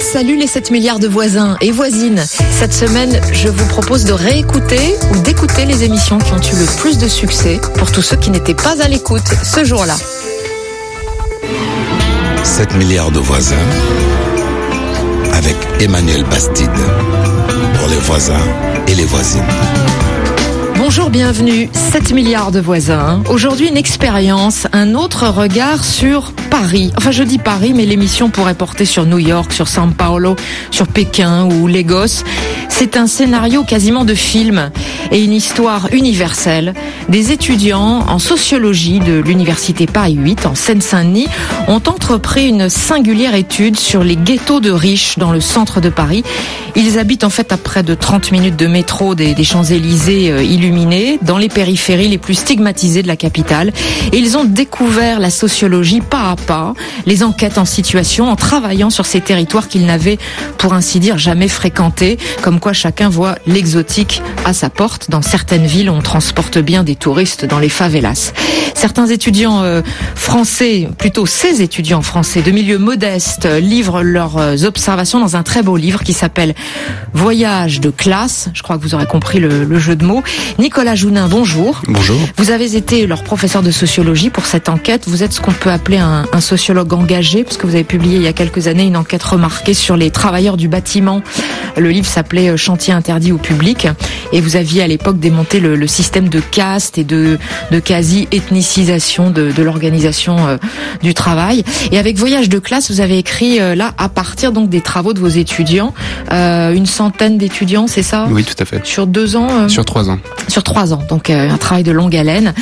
Salut les 7 milliards de voisins et voisines. Cette semaine, je vous propose de réécouter ou d'écouter les émissions qui ont eu le plus de succès pour tous ceux qui n'étaient pas à l'écoute ce jour-là. 7 milliards de voisins avec Emmanuel Bastide pour les voisins et les voisines. Bonjour, bienvenue, 7 milliards de voisins. Aujourd'hui, une expérience, un autre regard sur Paris. Enfin, je dis Paris, mais l'émission pourrait porter sur New York, sur São Paulo, sur Pékin ou Lagos. C'est un scénario quasiment de film et une histoire universelle. Des étudiants en sociologie de l'université Paris 8, en Seine-Saint-Denis, ont entrepris une singulière étude sur les ghettos de riches dans le centre de Paris. Ils habitent en fait à près de 30 minutes de métro des Champs-Élysées illuminés, dans les périphéries les plus stigmatisées de la capitale. Et ils ont découvert la sociologie pas à pas, les enquêtes en situation, en travaillant sur ces territoires qu'ils n'avaient, pour ainsi dire, jamais fréquentés. Comme quoi chacun voit l'exotique à sa porte. Dans certaines villes, on transporte bien des touristes dans les favelas. Certains étudiants français, plutôt ces étudiants français de milieux modestes, livrent leurs observations dans un très beau livre qui s'appelle Voyage de classe. Je crois que vous aurez compris le jeu de mots. Nicolas Jounin, bonjour. Bonjour. Vous avez été leur professeur de sociologie pour cette enquête. Vous êtes ce qu'on peut appeler un sociologue engagé, parce que vous avez publié il y a quelques années une enquête remarquée sur les travailleurs du bâtiment. Le livre s'appelait Chantier interdit au public, et vous aviez à l'époque démonté le système de caste et de quasi-ethnicisation de l'organisation du travail. Et avec Voyage de classe, vous avez écrit là, à partir donc des travaux de vos étudiants, une centaine d'étudiants, c'est ça ? Oui, tout à fait. Sur 2 ans Sur 3 ans. Sur 3 ans, donc un travail de longue haleine.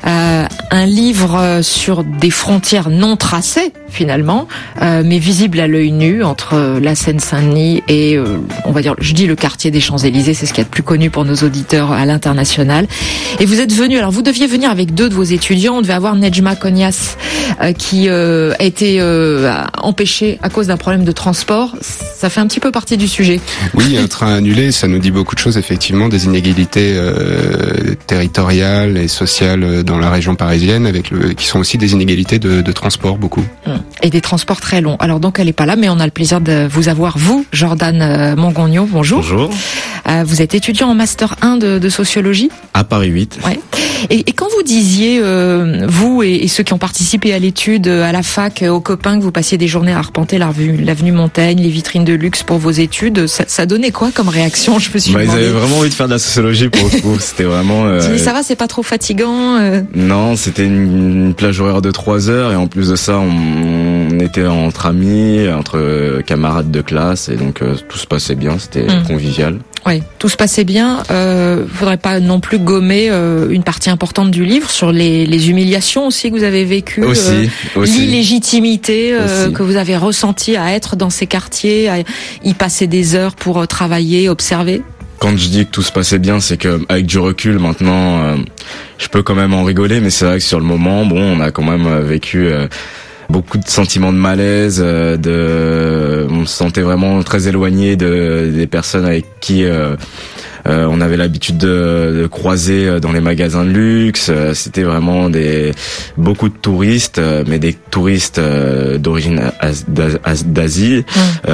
Un livre sur des frontières non tracées, finalement, mais visibles à l'œil nu, entre la Seine-Saint-Denis et, on va dire, je dis le quartier des Champs-Élysées, c'est ce qu'il y a de plus connu pour nos auditeurs à l'international. Et vous êtes venu, alors vous deviez venir avec 2 de vos étudiants, on devait avoir Nejma Cognas, qui a été empêché à cause d'un problème de transport. Ça fait un petit peu partie du sujet. Oui, un train annulé, ça nous dit beaucoup de choses, effectivement, des inégalités territoriales et sociales dans la région parisienne, qui sont aussi des inégalités de transport, beaucoup. Et des transports très longs. Alors donc elle est pas là, mais on a le plaisir de vous avoir, vous, Jordan Mongogno, bonjour. Bonjour. Vous êtes étudiant en Master 1 de sociologie. À Paris 8. Ouais. Et quand vous disiez, vous et ceux qui ont participé à l'étude à la fac, aux copains, que vous passiez des journées à arpenter l'avenue Montaigne, les vitrines de luxe pour vos études, ça donnait quoi comme réaction? Je me suis demandé. Ils avaient vraiment envie de faire de la sociologie pour le coup. C'était vraiment... Ça va, c'est pas trop fatigant Non, c'était une plage horaire de 3 heures, et en plus de ça, on était entre amis, entre camarades de classe, et donc tout se passait bien, c'était convivial. Oui, tout se passait bien. Faudrait pas non plus gommer une partie importante du livre sur les humiliations aussi que vous avez vécues, aussi. L'illégitimité que vous avez ressentie à être dans ces quartiers, à y passer des heures pour travailler, observer. Quand je dis que tout se passait bien, c'est que avec du recul maintenant, je peux quand même en rigoler, mais c'est vrai que sur le moment, on a quand même vécu beaucoup de sentiments de malaise, on se sentait vraiment très éloigné des personnes avec qui on avait l'habitude de croiser dans les magasins de luxe. C'était vraiment beaucoup de touristes, mais des touristes d'origine d'Asie,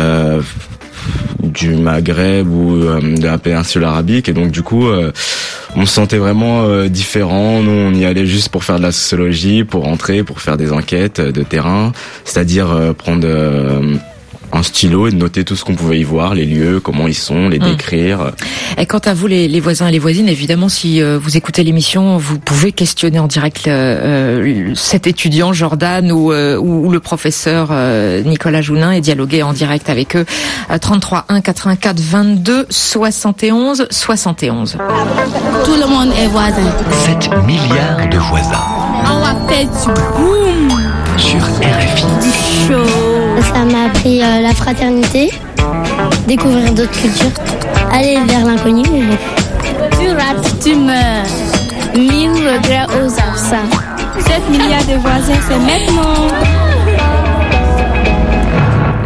du Maghreb ou de la péninsule arabique, et donc du coup on se sentait vraiment différent. Nous, on y allait juste pour faire de la sociologie, pour rentrer, pour faire des enquêtes de terrain, c'est-à-dire prendre un stylo et de noter tout ce qu'on pouvait y voir, les lieux, comment ils sont, les décrire. Et quant à vous, les voisins et les voisines, évidemment, si vous écoutez l'émission, vous pouvez questionner en direct cet étudiant Jordan ou le professeur Nicolas Jounin, et dialoguer en direct avec eux. 33 1 84 22 71 71. Tout le monde est voisin. 7 milliards de voisins. On va faire du boom. Sur RFI. Du show. Ça m'a appris la fraternité, découvrir d'autres cultures, aller vers l'inconnu. Tu rates, tu meurs. 1000 regrets aux absents. 7 milliards de voisins, c'est maintenant.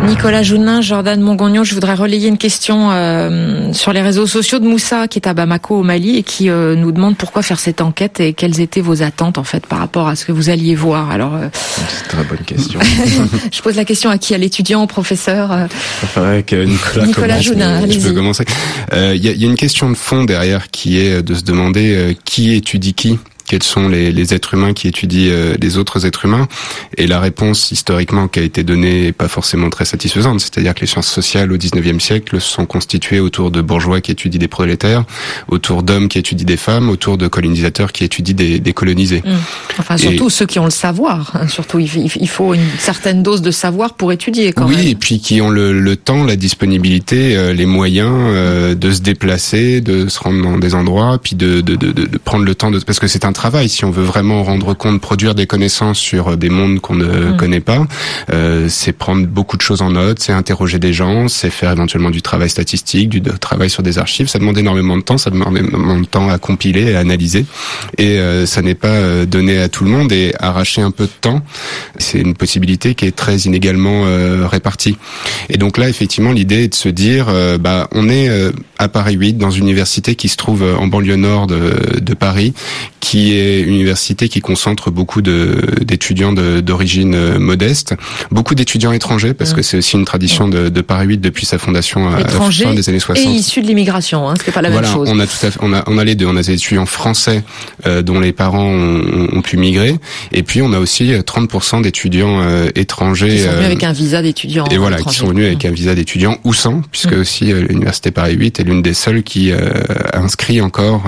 Nicolas Jounin, Jordan Mongognon, je voudrais relayer une question sur les réseaux sociaux de Moussa qui est à Bamako au Mali et qui nous demande pourquoi faire cette enquête et quelles étaient vos attentes en fait par rapport à ce que vous alliez voir. Alors c'est une très bonne question. Je pose la question à qui? À l'étudiant, au professeur? Je préférerais que Nicolas Jounin, allez-y. Je peux commencer. Il y a une question de fond derrière qui est de se demander qui étudie qui. Quels sont les êtres humains qui étudient les autres êtres humains? Et la réponse historiquement qui a été donnée n'est pas forcément très satisfaisante. C'est-à-dire que les sciences sociales au XIXe siècle sont constituées autour de bourgeois qui étudient des prolétaires, autour d'hommes qui étudient des femmes, autour de colonisateurs qui étudient des colonisés. Enfin, surtout ceux qui ont le savoir. Surtout, il faut une certaine dose de savoir pour étudier quand même. Oui, et puis qui ont le temps, la disponibilité, les moyens de se déplacer, de se rendre dans des endroits, puis de prendre le temps parce que c'est un travail. Si on veut vraiment rendre compte, produire des connaissances sur des mondes qu'on ne connaît pas, c'est prendre beaucoup de choses en note, c'est interroger des gens, c'est faire éventuellement du travail statistique, du travail sur des archives. Ça demande énormément de temps, ça demande énormément de temps à compiler, à analyser, et ça n'est pas donné à tout le monde. Et arracher un peu de temps, c'est une possibilité qui est très inégalement répartie. Et donc là, effectivement, l'idée est de se dire, on est à Paris 8, dans une université qui se trouve en banlieue nord de Paris, qui est une université qui concentre beaucoup d'étudiants d'origine modeste, beaucoup d'étudiants étrangers, parce que c'est aussi une tradition de Paris 8 depuis sa fondation à la fin des années 60. Et issus de l'immigration, ce qui n'est pas la même chose. On a tout à fait, on a les deux. On a des étudiants français dont les parents ont pu migrer, et puis on a aussi 30% d'étudiants étrangers qui sont venus avec un visa d'étudiant. Et voilà, qui sont venus avec un visa d'étudiant ou sans, puisque aussi l'université Paris 8 est l'une des seules qui inscrit encore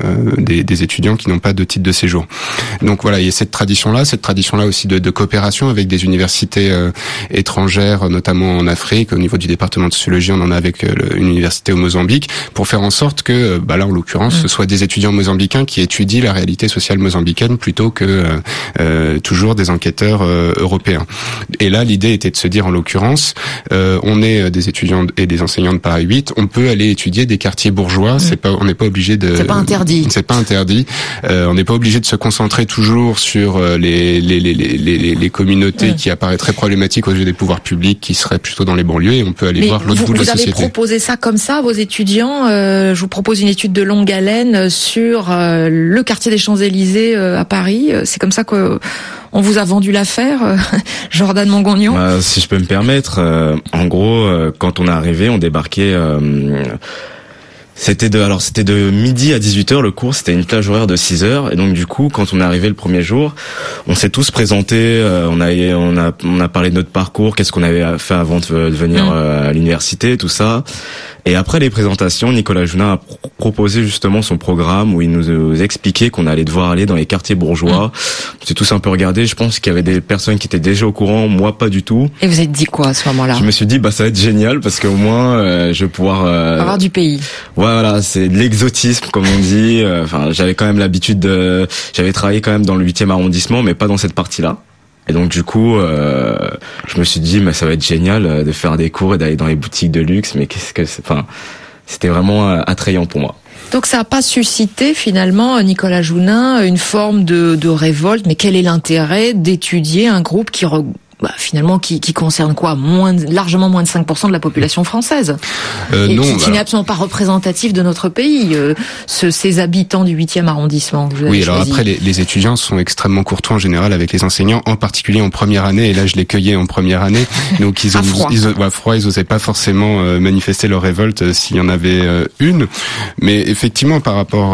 des étudiants qui n'ont pas de titre de séjour. Donc voilà, il y a cette tradition-là aussi de coopération avec des universités étrangères, notamment en Afrique. Au niveau du département de sociologie, on en a avec une université au Mozambique, pour faire en sorte que, là en l'occurrence, ce soit des étudiants mozambicains qui étudient la réalité sociale mozambicaine plutôt que toujours des enquêteurs européens. Et là, l'idée était de se dire, en l'occurrence, on est des étudiants et des enseignants de Paris 8, on peut aller étudier des quartiers bourgeois. On n'est pas obligé de. C'est pas interdit. C'est pas interdit. On n'est pas obligé de se concentrer toujours sur les communautés qui apparaîtraient problématiques aux yeux des pouvoirs publics, qui seraient plutôt dans les banlieues, et on peut aller voir l'autre bout de la société. Vous avez proposé ça comme ça à vos étudiants. Je vous propose une étude de longue haleine sur le quartier des Champs-Élysées à Paris. C'est comme ça que on vous a vendu l'affaire, Jordan Mongognon. Si je peux me permettre, en gros, quand on est arrivé, on débarquait. C'était de midi à 18h le cours, c'était une plage horaire de 6h, et donc du coup quand on est arrivé le premier jour, on s'est tous présentés, on a parlé de notre parcours, qu'est-ce qu'on avait fait avant de venir à l'université, tout ça. Et après les présentations, Nicolas Jounin a proposé justement son programme où il nous expliquait qu'on allait devoir aller dans les quartiers bourgeois. On s'est tous un peu regardés, je pense qu'il y avait des personnes qui étaient déjà au courant, moi pas du tout. Et vous êtes dit quoi à ce moment-là? Je me suis dit ça va être génial parce qu'au moins je vais pouvoir avoir du pays. Voilà, c'est de l'exotisme comme on dit. J'avais quand même l'habitude j'avais travaillé quand même dans le 8e arrondissement, mais pas dans cette partie-là. Et donc du coup, je me suis dit, ça va être génial de faire des cours et d'aller dans les boutiques de luxe. Mais c'était vraiment attrayant pour moi. Donc ça n'a pas suscité finalement, Nicolas Jounin, une forme de révolte. Mais quel est l'intérêt d'étudier un groupe qui finalement qui concerne quoi, largement moins de 5% de la population française, et qui n'est absolument pas représentatif de notre pays, ces habitants du 8e arrondissement que vous avez choisi. Après les étudiants sont extrêmement courtois en général avec les enseignants, en particulier en première année, et là je les cueillais en première année, donc ils osaient pas forcément manifester leur révolte s'il y en avait une, mais effectivement par rapport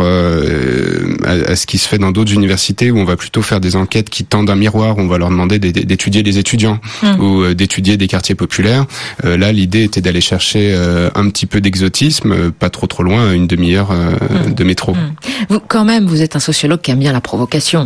à ce qui se fait dans d'autres universités où on va plutôt faire des enquêtes qui tendent un miroir, on va leur demander d'étudier les étudiants ou d'étudier des quartiers populaires. Là, l'idée était d'aller chercher un petit peu d'exotisme, pas trop loin, une demi-heure de métro. Vous êtes un sociologue qui aime bien la provocation.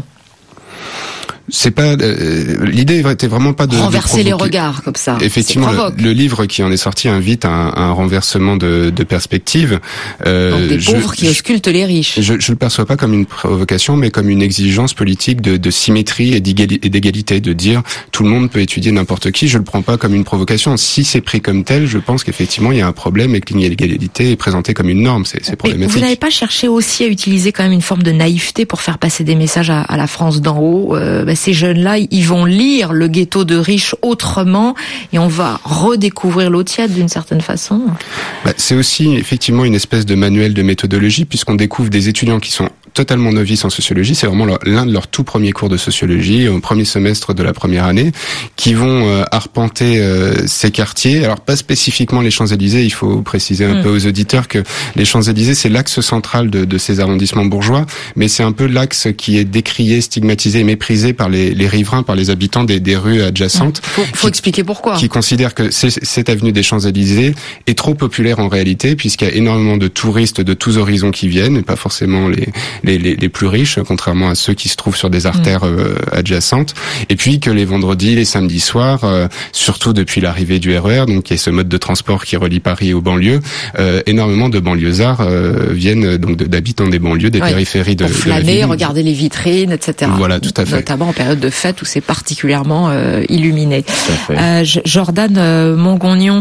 C'est pas l'idée était vraiment pas de renverser les regards comme ça. Effectivement, le livre qui en est sorti invite à un renversement de perspective. Donc des pauvres qui auscultent les riches. Je le perçois pas comme une provocation, mais comme une exigence politique de symétrie et d'égalité, de dire tout le monde peut étudier n'importe qui. Je le prends pas comme une provocation. Si c'est pris comme tel, je pense qu'effectivement il y a un problème et que l'inégalité est présentée comme une norme. C'est problématique. Vous n'avez pas cherché aussi à utiliser quand même une forme de naïveté pour faire passer des messages à la France d'en haut? ces jeunes-là, ils vont lire le ghetto de riches autrement et on va redécouvrir l'eau tiède d'une certaine façon. C'est aussi effectivement une espèce de manuel de méthodologie, puisqu'on découvre des étudiants qui sont totalement novices en sociologie. C'est vraiment l'un de leurs tout premiers cours de sociologie au premier semestre de la première année, qui vont arpenter ces quartiers. Alors pas spécifiquement les Champs-Élysées, il faut préciser un peu aux auditeurs que les Champs-Élysées c'est l'axe central de ces arrondissements bourgeois, mais c'est un peu l'axe qui est décrié, stigmatisé et méprisé par les riverains, par les habitants des rues adjacentes. Faut expliquer pourquoi. Qui considèrent que cette avenue des Champs-Élysées est trop populaire en réalité, puisqu'il y a énormément de touristes de tous horizons qui viennent, et pas forcément les plus riches, contrairement à ceux qui se trouvent sur des artères adjacentes. Et puis que les vendredis, les samedis soirs, surtout depuis l'arrivée du RER, donc qui est ce mode de transport qui relie Paris aux banlieues, énormément de banlieusards viennent donc d'habitants des banlieues, des périphéries de flâner, la ville. Regarder les vitrines, etc. Voilà, tout à fait. Notamment en période de fête où c'est particulièrement illuminé. Jordan Mongonion,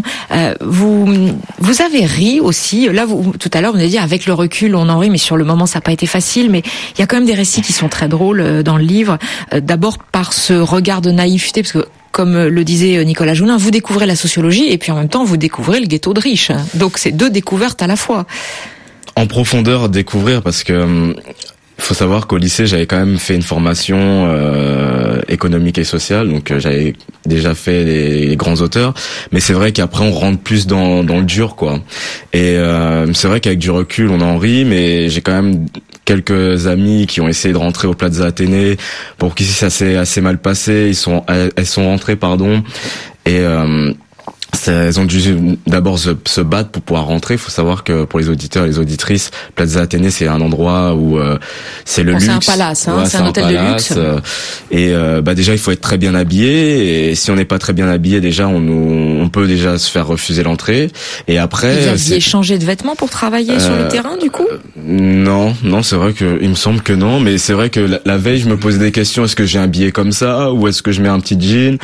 vous avez ri aussi. Là, tout à l'heure, vous avez dit avec le recul, on en rit, mais sur le moment, ça n'a pas été facile. Mais il y a quand même des récits qui sont très drôles dans le livre. D'abord par ce regard de naïveté, parce que comme le disait Nicolas Jounin, vous découvrez la sociologie et puis en même temps vous découvrez le ghetto de riches. Donc c'est deux découvertes à la fois. En profondeur découvrir, parce que faut savoir qu'au lycée j'avais quand même fait une formation économique et sociale, donc j'avais déjà fait les grands auteurs, mais c'est vrai qu'après on rentre plus dans le dur quoi. Et c'est vrai qu'avec du recul on en rit, mais j'ai quand même quelques amis qui ont essayé de rentrer au Plaza Athénée, pour qui ça s'est assez mal passé, elles sont rentrées et elles ont dû d'abord se battre pour pouvoir rentrer. Il faut savoir que pour les auditeurs et les auditrices, Plaza Athénée, c'est un endroit où c'est le luxe. C'est un palace, c'est un hôtel de luxe. Et déjà, il faut être très bien habillé. Et si on n'est pas très bien habillé, déjà, on peut déjà se faire refuser l'entrée. Et après, vous aviez changé de vêtements pour travailler sur le terrain, du coup? Non, c'est vrai que il me semble que non. Mais c'est vrai que la veille, je me posais des questions. Est-ce que j'ai un billet comme ça, ou est-ce que je mets un petit jean?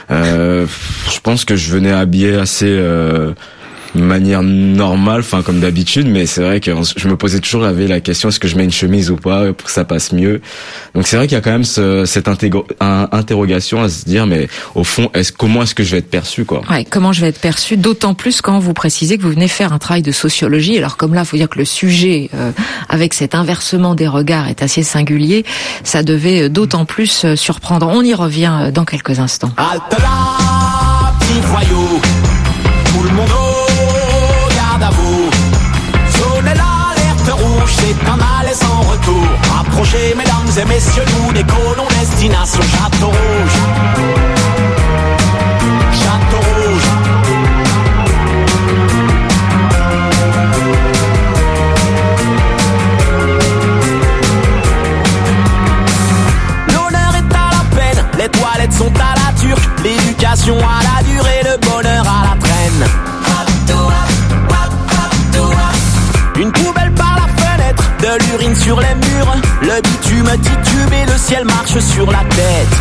Je pense que je venais habillé assez de manière normale, enfin comme d'habitude, mais c'est vrai que je me posais toujours la question, est-ce que je mets une chemise ou pas pour que ça passe mieux. Donc c'est vrai qu'il y a quand même cette interrogation à se dire, mais au fond, comment est-ce que je vais être perçu quoi. Ouais, comment je vais être perçu, d'autant plus quand vous précisez que vous venez faire un travail de sociologie. Alors comme là, il faut dire que le sujet avec cet inversement des regards est assez singulier, ça devait d'autant plus surprendre. On y revient dans quelques instants. Halte là, petit voyou, tout le monde au garde à vous. Sonnez l'alerte rouge, c'est un aller sans retour. Approchez mesdames et messieurs, nous décollons destination Château Rouge. Château Rouge. L'honneur est à la peine, les toilettes sont à la turque, l'éducation à la durée, le bonheur à la traîne. Une poubelle par la fenêtre, de l'urine sur les murs, le bitume titube et le ciel marche sur la tête.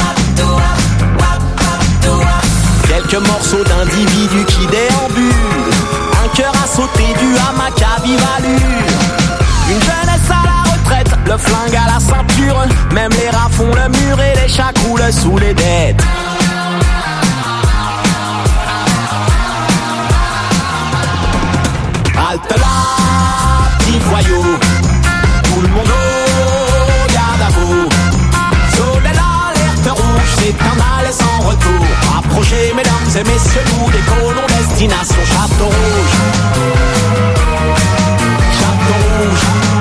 Quelques morceaux d'individus qui déambulent, un cœur à sauter du hamac à vive allure. Une jeunesse à la retraite, le flingue à la ceinture, même les rats font le mur et les chats coulent sous les dettes. Halte là, petit voyou, tout le monde au garde à vous. Sonnez l'alerte rouge, c'est un aller sans retour. Approchez mesdames et messieurs, nous décollons destination Château Rouge. Château Rouge.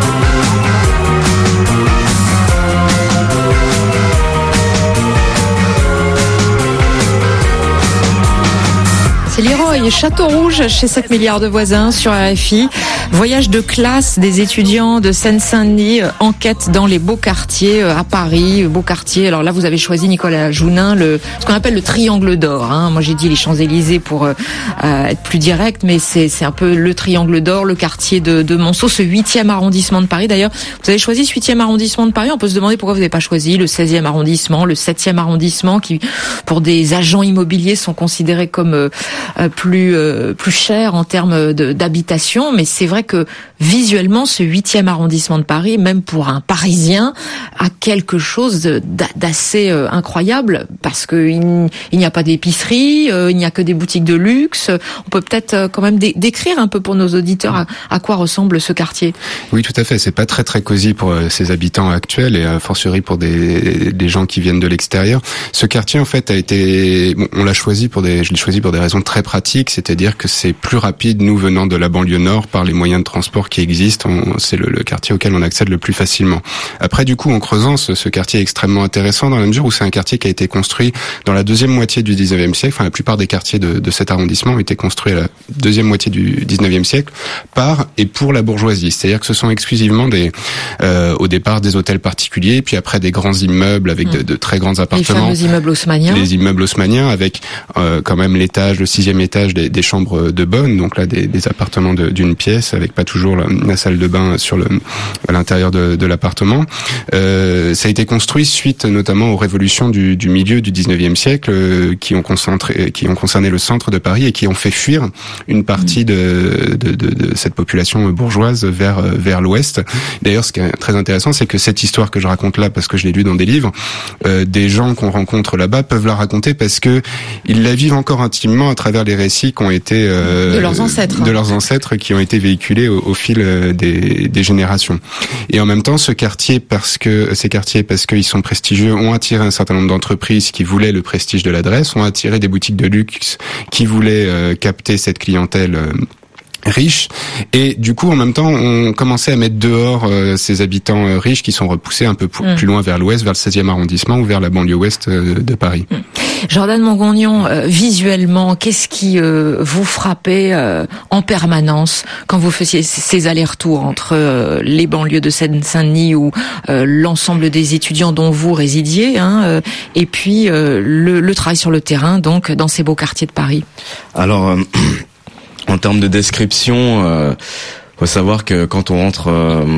C'est Leroy, Château Rouge chez 7 milliards de voisins sur RFI. Voyage de classe des étudiants de Seine-Saint-Denis, enquête dans les beaux quartiers à Paris, beaux quartiers. Alors là, vous avez choisi, Nicolas Jounin, ce qu'on appelle le triangle d'or. Moi, j'ai dit les Champs-Élysées pour être plus direct, mais c'est un peu le triangle d'or, le quartier de Monceau, ce 8e arrondissement de Paris. D'ailleurs, vous avez choisi ce 8e arrondissement de Paris. On peut se demander pourquoi vous n'avez pas choisi le 16e arrondissement, le 7e arrondissement, qui, pour des agents immobiliers, sont considérés comme plus cher en termes d'habitation, mais c'est vrai que visuellement, ce 8e arrondissement de Paris, même pour un Parisien, a quelque chose d'assez incroyable, parce que il n'y a pas d'épicerie, il n'y a que des boutiques de luxe. On peut peut-être quand même décrire un peu pour nos auditeurs à quoi ressemble ce quartier. Oui, tout à fait. C'est pas très cosy pour ses habitants actuels, et a fortiori pour des gens qui viennent de l'extérieur. Ce quartier, en fait, on l'a choisi je l'ai choisi pour des raisons très pratiques, c'est-à-dire que c'est plus rapide, nous venant de la banlieue nord, par les moyens de transport qui existent. C'est le quartier auquel on accède le plus facilement. Après, du coup, en creusant, ce quartier est extrêmement intéressant dans la mesure où c'est un quartier qui a été construit dans la deuxième moitié du 19e siècle. Enfin, la plupart des quartiers de cet arrondissement ont été construits à la deuxième moitié du 19e siècle par et pour la bourgeoisie. C'est-à-dire que ce sont exclusivement au départ des hôtels particuliers, puis après des grands immeubles avec de très grands appartements. Les fameux immeubles haussmanniens. Les immeubles haussmanniens avec quand même le 6e étage des chambres de bonne, donc là des appartements d'une pièce avec pas toujours la salle de bain à l'intérieur de l'appartement. Ça a été construit suite notamment aux révolutions du milieu du 19e siècle qui ont concerné le centre de Paris et qui ont fait fuir une partie de cette population bourgeoise vers l'ouest. D'ailleurs, ce qui est très intéressant, c'est que cette histoire que je raconte là, parce que je l'ai lue dans des livres, des gens qu'on rencontre là-bas peuvent la raconter parce que ils la vivent encore intimement à travers les récits qui ont été de leurs ancêtres qui ont été véhiculés au fil des générations. Et en même temps, ces quartiers, parce qu'ils sont prestigieux, ont attiré un certain nombre d'entreprises qui voulaient le prestige de l'adresse, ont attiré des boutiques de luxe qui voulaient capter cette clientèle riches, et du coup en même temps on commençait à mettre dehors ces habitants riches qui sont repoussés un peu plus loin vers l'ouest, vers le 16e arrondissement ou vers la banlieue ouest de Paris. Jordan Mongognon, visuellement, qu'est-ce qui vous frappait en permanence quand vous faisiez ces allers-retours entre les banlieues de Seine-Saint-Denis ou l'ensemble des étudiants dont vous résidiez, et puis le travail sur le terrain, donc dans ces beaux quartiers de Paris? Alors en termes de description, faut savoir que quand on rentre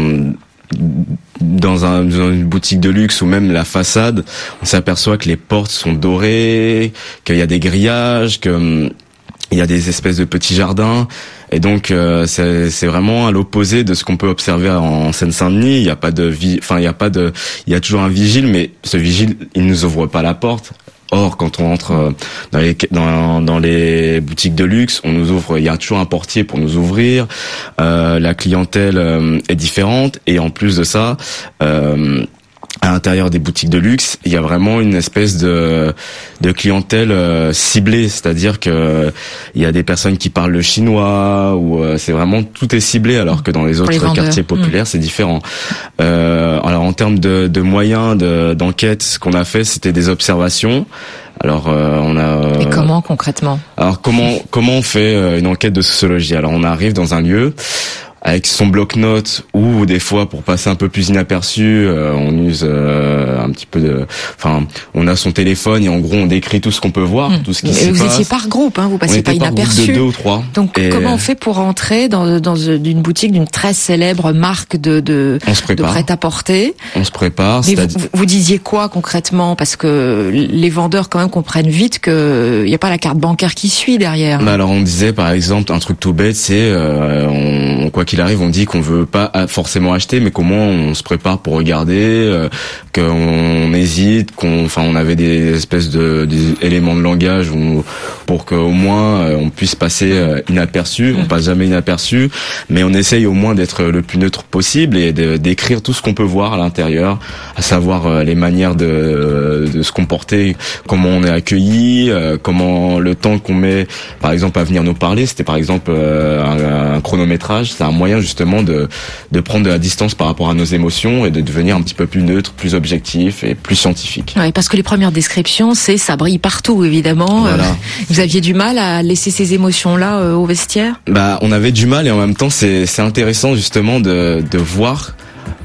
dans une boutique de luxe ou même la façade, on s'aperçoit que les portes sont dorées, qu'il y a des grillages, il y a des espèces de petits jardins, et donc c'est vraiment à l'opposé de ce qu'on peut observer en Seine-Saint-Denis. Il y a toujours un vigile, mais ce vigile, il nous ouvre pas la porte. Or, quand on entre dans les boutiques de luxe, on nous ouvre, il y a toujours un portier pour nous ouvrir. La clientèle est différente, et en plus de ça, à l'intérieur des boutiques de luxe, il y a vraiment une espèce de clientèle ciblée, c'est-à-dire que il y a des personnes qui parlent le chinois, ou c'est vraiment tout est ciblé, alors que dans les autres quartiers populaires c'est différent. Alors en termes de moyens d'enquête, ce qu'on a fait, c'était des observations. Alors on a. Et comment concrètement? Alors comment on fait une enquête de sociologie? Alors on arrive dans un lieu avec son bloc-notes, ou des fois pour passer un peu plus inaperçu, on use un petit peu on a son téléphone et en gros on décrit tout ce qu'on peut voir, tout ce qui se passe. Vous étiez par groupe, vous passiez pas inaperçu. De 2 ou 3. Donc comment on fait pour entrer dans une boutique d'une très célèbre marque de prêt-à-porter? On se prépare. Mais vous disiez quoi concrètement? Parce que les vendeurs quand même comprennent vite que il y a pas la carte bancaire qui suit derrière. Alors on disait par exemple un truc tout bête, c'est quoi qu'il arrive, on dit qu'on veut pas forcément acheter, mais qu'au moins on se prépare pour regarder, qu'on hésite, on avait des espèces des éléments de langage pour qu'au moins on puisse passer inaperçu. On passe jamais inaperçu, mais on essaye au moins d'être le plus neutre possible et d'écrire tout ce qu'on peut voir à l'intérieur, à savoir les manières de se comporter, comment on est accueilli, comment le temps qu'on met, par exemple, à venir nous parler. C'était par exemple un chronométrage. C'est un moyen justement de prendre de la distance par rapport à nos émotions et de devenir un petit peu plus neutre, plus objectif et plus scientifique. Oui, parce que les premières descriptions, ça brille partout évidemment. Voilà. Vous aviez du mal à laisser ces émotions-là au vestiaire? On avait du mal, et en même temps c'est intéressant justement de voir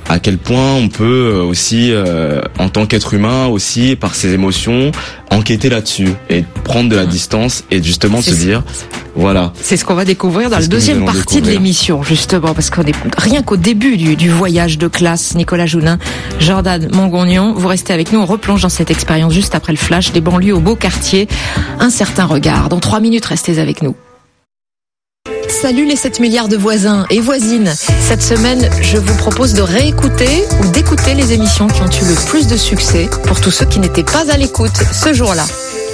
à quel point on peut aussi, en tant qu'être humain aussi, par ses émotions, enquêter là-dessus et prendre de la distance et justement se dire, voilà. C'est ce qu'on va découvrir dans la deuxième partie de l'émission, justement, parce qu'on est rien qu'au début du voyage de classe. Nicolas Jounin, Jordan Mongognon, vous restez avec nous, on replonge dans cette expérience juste après le flash des banlieues au beau quartier. Un certain regard. Dans 3 minutes, restez avec nous. Salut les 7 milliards de voisins et voisines. Cette semaine, je vous propose de réécouter ou d'écouter les émissions qui ont eu le plus de succès pour tous ceux qui n'étaient pas à l'écoute ce jour-là.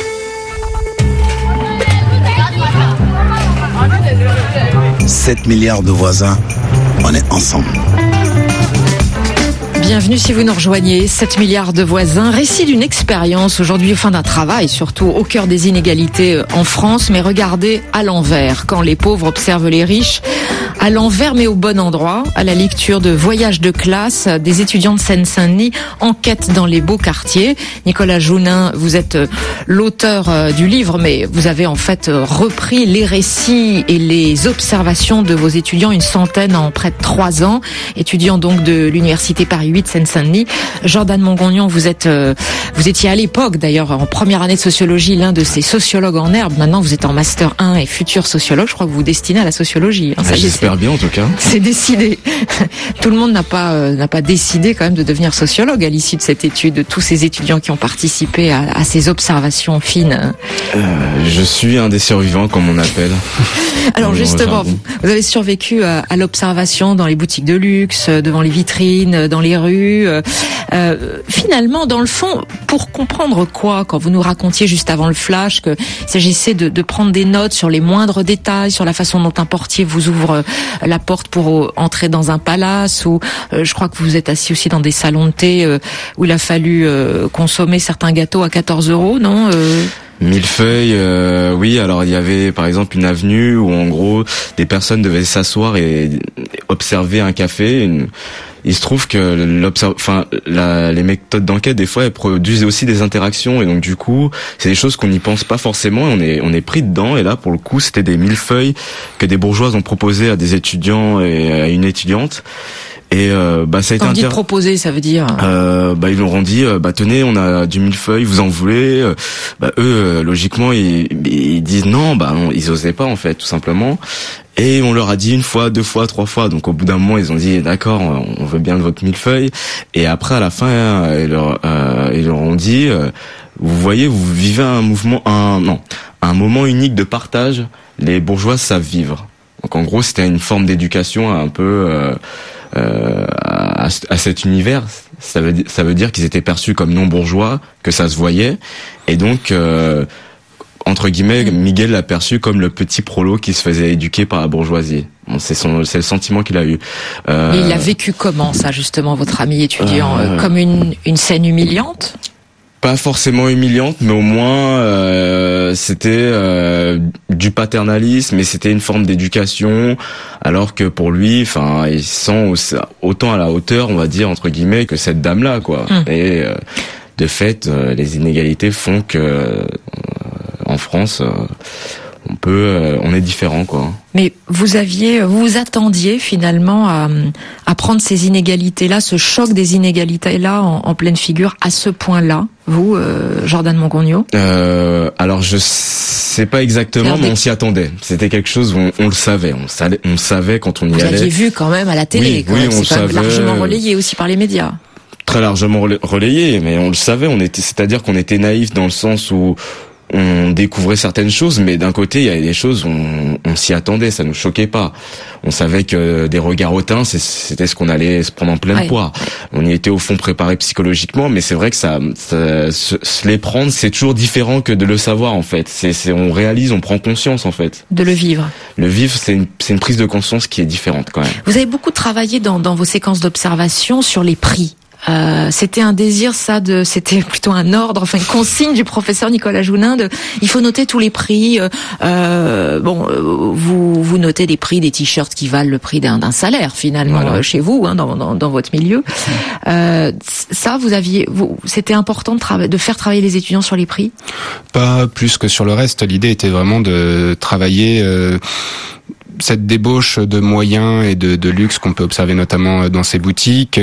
« 7 milliards de voisins, on est ensemble. » Bienvenue si vous nous rejoignez, 7 milliards de voisins, récit d'une expérience aujourd'hui, fin d'un travail surtout au cœur des inégalités en France, mais regardez à l'envers, quand les pauvres observent les riches, à l'envers mais au bon endroit, à la lecture de Voyage de classe, des étudiants de Seine-Saint-Denis, enquête dans les beaux quartiers. Nicolas Jounin, vous êtes l'auteur du livre, mais vous avez en fait repris les récits et les observations de vos étudiants, une centaine en près de 3 ans, étudiants donc de l'université Paris 8 Seine-Saint-Denis. Jordan Mongognon, vous étiez à l'époque d'ailleurs en première année de sociologie, l'un de ces sociologues en herbe. Maintenant vous êtes en master 1 et futur sociologue. Je crois que vous vous destinez à la sociologie. Ça, j'espère bien en tout cas. C'est décidé. Tout le monde n'a pas décidé quand même de devenir sociologue à l'issue de cette étude, de tous ces étudiants qui ont participé à ces observations fines. Je suis un des survivants, comme on appelle. Alors justement, vous avez survécu à l'observation dans les boutiques de luxe, devant les vitrines, dans les rues. Finalement, dans le fond, pour comprendre quoi, quand vous nous racontiez juste avant le flash qu'il s'agissait de prendre des notes sur les moindres détails, sur la façon dont un portier vous ouvre la porte pour entrer dans un palace, ou je crois que vous êtes assis aussi dans des salons de thé où il a fallu consommer certains gâteaux à 14 €, non Millefeuille, oui. Alors il y avait par exemple une avenue où en gros des personnes devaient s'asseoir et observer un café. Il se trouve que les méthodes d'enquête des fois elles produisent aussi des interactions et donc du coup c'est des choses qu'on n'y pense pas forcément. Et on est pris dedans et là pour le coup c'était des millefeuilles que des bourgeoises ont proposées à des étudiants et à une étudiante. Et ça a été quand vous dites proposer, ça veut dire ils leur ont dit tenez, on a du millefeuille, vous en voulez. Eux logiquement ils disent non, ils osaient pas en fait tout simplement. Et on leur a dit 1 fois, 2 fois, 3 fois. Donc au bout d'un moment ils ont dit d'accord, on veut bien de votre millefeuille. Et après à la fin ils leur ont dit vous voyez, vous vivez un moment unique de partage. Les bourgeois savent vivre. Donc en gros c'était une forme d'éducation un peu à cet univers. Ça veut dire qu'ils étaient perçus comme non bourgeois, que ça se voyait, et donc entre guillemets Miguel l'a perçu comme le petit prolo qui se faisait éduquer par la bourgeoisie. Bon, c'est le sentiment qu'il a eu. Et il a vécu comment ça justement, votre ami étudiant, comme une scène humiliante? Pas forcément humiliante, mais au moins c'était du paternalisme, et c'était une forme d'éducation, alors que pour lui, il sent autant à la hauteur, on va dire entre guillemets, que cette dame-là, quoi. Et de fait, les inégalités font que en France, on est différent, quoi. Mais vous vous attendiez finalement à prendre ces inégalités-là, ce choc des inégalités-là en pleine figure à ce point-là, vous, Jordan Mongognon? Alors je sais pas exactement, mais on s'y attendait. C'était quelque chose où on le savait. On savait quand on y allait. Vous l'aviez vu quand même à la télé. Oui, on le savait. Largement relayé aussi par les médias. Très largement relayé, mais on le savait. C'est-à-dire qu'on était naïfs dans le sens où on découvrait certaines choses, mais d'un côté, il y avait des choses où on s'y attendait, ça nous choquait pas. On savait que des regards hautains, c'était ce qu'on allait se prendre en pleine poire. On y était au fond préparé psychologiquement, mais c'est vrai que se les prendre, c'est toujours différent que de le savoir, en fait. On réalise, on prend conscience, en fait. De le vivre. Le vivre, c'est une prise de conscience qui est différente, quand même. Vous avez beaucoup travaillé dans vos séquences d'observation sur les prix. C'était un désir, c'était plutôt un ordre, une consigne du professeur Nicolas Jounin il faut noter tous les prix. Vous notez des prix des t-shirts qui valent le prix d'un salaire finalement chez vous, dans votre milieu. C'était important de faire travailler les étudiants sur les prix? Pas plus que sur le reste. L'idée était vraiment de travailler cette débauche de moyens et de luxe qu'on peut observer notamment dans ces boutiques,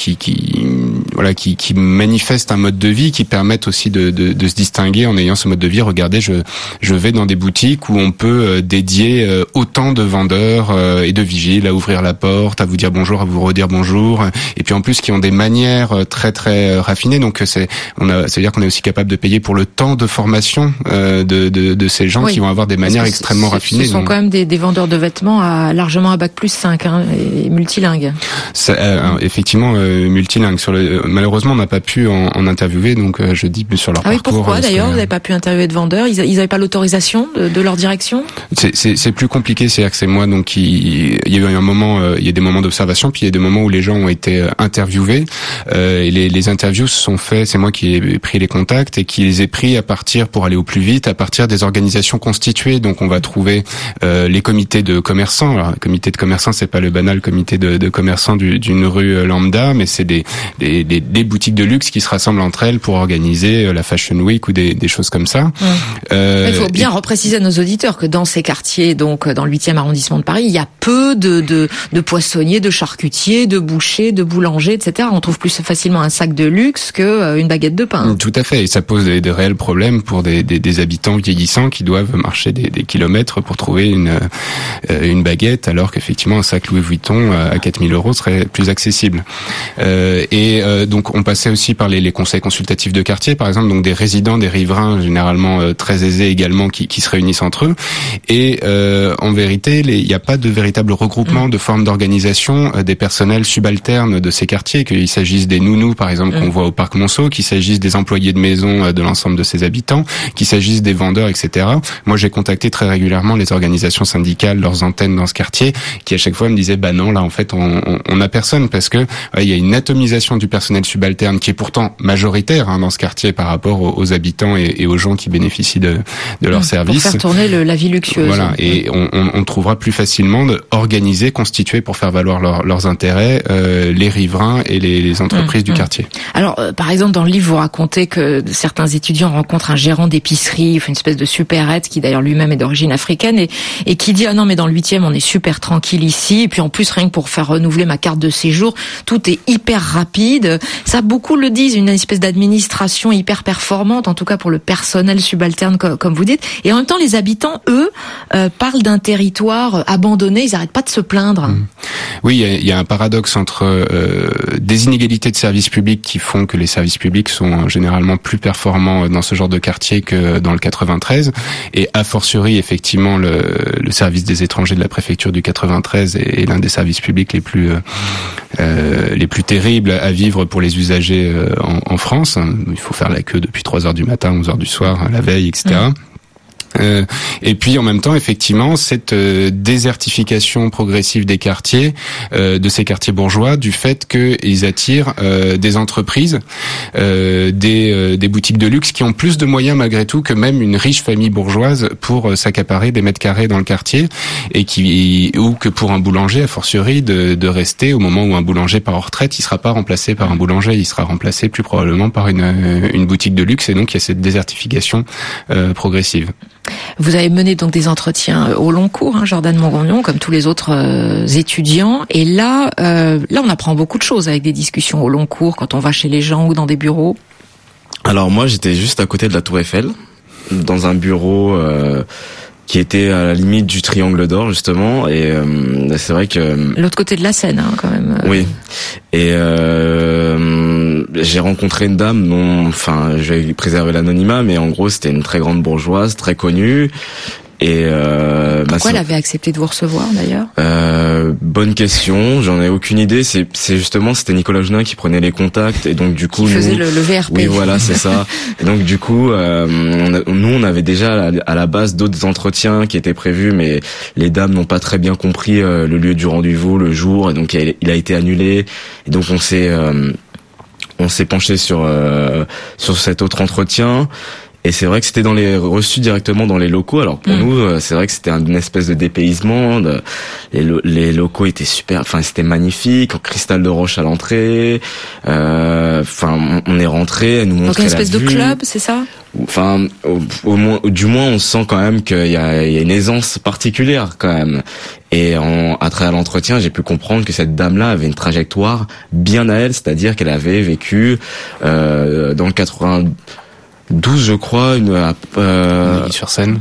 qui manifestent un mode de vie qui permettent aussi de se distinguer en ayant ce mode de vie. Regardez, je vais dans des boutiques où on peut dédier autant de vendeurs et de vigiles à ouvrir la porte, à vous dire bonjour, à vous redire bonjour, et puis en plus qui ont des manières très très raffinées. Donc c'est-à-dire qu'on est aussi capable de payer pour le temps de formation de ces gens qui vont avoir des manières extrêmement raffinées. Ce sont quand même des vendeurs de vêtements largement à bac+5 et multilingues. Effectivement, multilingues. Malheureusement, on n'a pas pu en interviewer, donc je dis sur leur parcours. Pourquoi d'ailleurs vous n'avez pas pu interviewer de vendeurs? Ils n'avaient pas l'autorisation de leur direction? C'est plus compliqué, c'est-à-dire que c'est moi donc il y a eu un moment, il y a des moments d'observation, puis il y a des moments où les gens ont été interviewés, et les interviews se sont faits, c'est moi qui ai pris les contacts et qui les ai pris pour aller au plus vite, à partir des organisations constituées. Donc on va trouver les comités de commerçants. Alors, le comité de commerçants, c'est pas le banal comité de commerçants d'une rue lambda, mais c'est des boutiques de luxe qui se rassemblent entre elles pour organiser la Fashion Week ou des choses comme ça. Il faut bien repréciser à nos auditeurs que dans ces quartiers, donc dans le 8e arrondissement de Paris, il y a peu de poissonniers, de charcutiers, de bouchers, de boulangers, etc. On trouve plus facilement un sac de luxe que une baguette de pain. Tout à fait, et ça pose des réels problèmes pour des habitants vieillissants qui doivent marcher des kilomètres pour trouver une baguette, alors qu'effectivement un sac Louis Vuitton à 4000 € serait plus accessible. Donc on passait aussi par les conseils consultatifs de quartier, par exemple, donc des résidents, des riverains généralement très aisés également qui se réunissent entre eux. Et en vérité, il n'y a pas de véritable regroupement de formes d'organisation des personnels subalternes de ces quartiers, qu'il s'agisse des nounous par exemple qu'on voit au parc Monceau, qu'il s'agisse des employés de maison de l'ensemble de ces habitants, qu'il s'agisse des vendeurs, etc. Moi j'ai contacté très régulièrement les organisations syndicales, leurs antennes dans ce quartier, qui à chaque fois me disaient non, là en fait on a personne, parce que il y a une atomisation du personnel subalterne qui est pourtant majoritaire dans ce quartier par rapport aux habitants et aux gens qui bénéficient de leurs services. Pour faire tourner la vie luxueuse. Voilà, et on trouvera plus facilement organisés, constitués pour faire valoir leurs intérêts, les riverains et les entreprises du quartier. Alors, par exemple, dans le livre, vous racontez que certains étudiants rencontrent un gérant d'épicerie, une espèce de supérette, qui d'ailleurs lui-même est d'origine africaine, et qui dit non mais dans le 8e on est super tranquille ici, et puis en plus rien que pour faire renouveler ma carte de séjour, tout est hyper rapide. Ça, beaucoup le disent, une espèce d'administration hyper performante, en tout cas pour le personnel subalterne comme vous dites. Et en même temps, les habitants, eux, parlent d'un territoire abandonné, ils n'arrêtent pas de se plaindre. Oui, il y a un paradoxe entre des inégalités de services publics qui font que les services publics sont généralement plus performants dans ce genre de quartier que dans le 93, et a fortiori effectivement le service des étrangers de la préfecture du 93 est l'un des services publics les plus terribles à vivre pour les usagers en France. Il faut faire la queue depuis 3h du matin, 11h du soir, la veille, etc. Et puis en même temps, effectivement, cette désertification progressive des quartiers, de ces quartiers bourgeois, du fait qu'ils attirent des entreprises, des boutiques de luxe qui ont plus de moyens malgré tout que même une riche famille bourgeoise pour s'accaparer des mètres carrés dans le quartier, ou que pour un boulanger, a fortiori, de rester au moment où un boulanger part en retraite, il sera pas remplacé par un boulanger, il sera remplacé plus probablement par une boutique de luxe, et donc il y a cette désertification progressive. Vous avez mené donc des entretiens au long cours, Jordan Mangognon, comme tous les autres étudiants. Et là, on apprend beaucoup de choses avec des discussions au long cours quand on va chez les gens ou dans des bureaux. Alors moi, j'étais juste à côté de la Tour Eiffel, dans un bureau qui était à la limite du Triangle d'Or justement, et c'est vrai que l'autre côté de la Seine, quand même. Oui. Et j'ai rencontré une dame dont, je vais préserver l'anonymat, mais en gros c'était une très grande bourgeoise, très connue. Et pourquoi elle avait accepté de vous recevoir d'ailleurs? Bonne question, j'en ai aucune idée. C'est justement, c'était Nicolas Genin qui prenait les contacts, et donc du coup qui faisait le VRP. Oui, voilà, c'est ça. Et donc du coup, on avait déjà à la base d'autres entretiens qui étaés prévus, mais les dames n'ont pas très bien compris le lieu du rendez-vous, le jour, et donc il a été annulé. Et donc on s'est penché sur cet autre entretien. Et c'est vrai que c'était reçu directement dans les locaux. Alors pour nous, c'est vrai que c'était une espèce de dépaysement. les locaux étaient super, enfin c'était magnifique, en cristal de roche à l'entrée. Enfin, on est rentré, elle nous montrait. Donc une espèce de club, c'est ça? Enfin, du moins, on sent quand même qu'il y a une aisance particulière quand même. Et à travers l'entretien, j'ai pu comprendre que cette dame-là avait une trajectoire bien à elle, c'est-à-dire qu'elle avait vécu dans le 92, je crois, sur Seine.